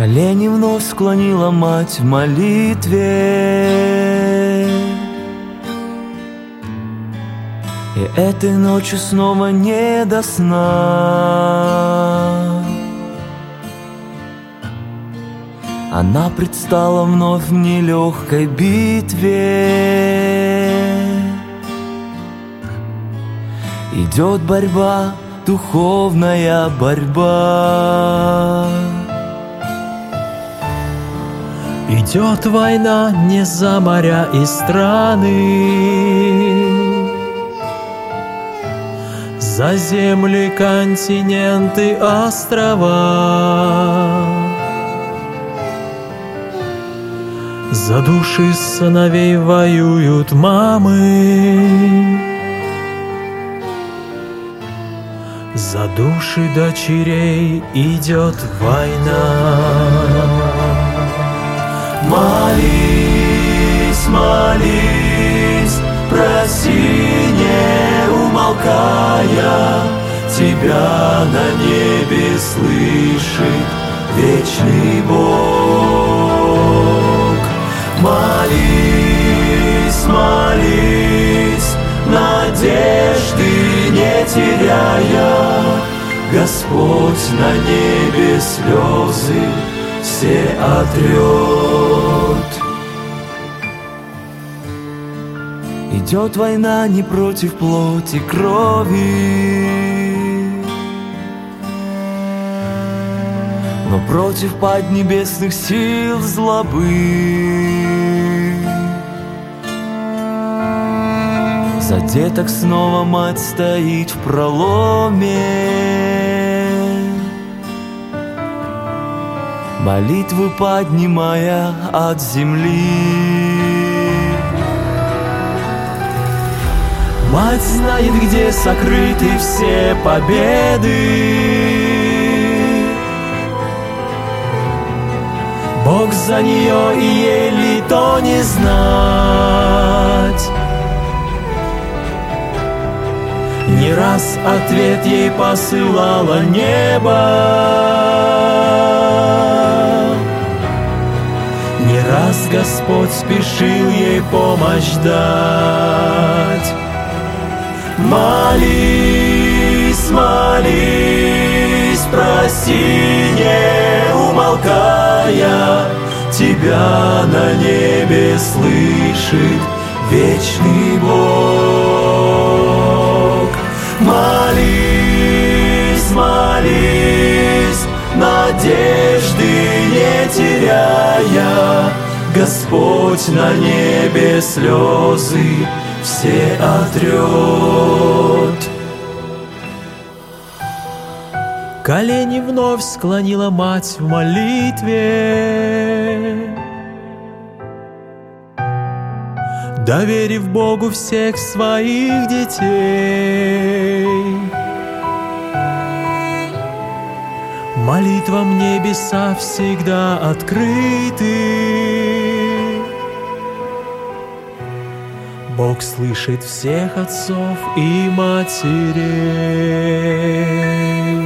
Колени вновь склонила мать в молитве, и этой ночью снова не до сна. Она предстала вновь в нелегкой битве. Идет борьба, духовная борьба. Идет война не за моря и страны, за земли, континенты, острова, за души сыновей воюют мамы, за души дочерей идет война. Молись, молись, проси, не умолкая, тебя на небе слышит вечный Бог. Молись, молись, надежды не теряя, Господь на небе слезы все отрет. Идет война не против плоти крови, но против поднебесных сил злобы. За деток снова мать стоит в проломе, молитвы поднимая от земли. Мать знает, где сокрыты все победы. Бог за нее, и ей ли то не знать. Не раз ответ ей посылало небо, не раз Господь спешил ей помощь дать. Молись, молись, проси, не умолкая, тебя на небе слышит вечный Бог. Молись, молись, надежды не теряя, Господь на небе слезы все отрет. Колени вновь склонила мать в молитве, доверив Богу всех своих детей. Молитвам небеса всегда открыты. Бог слышит всех отцов и матерей.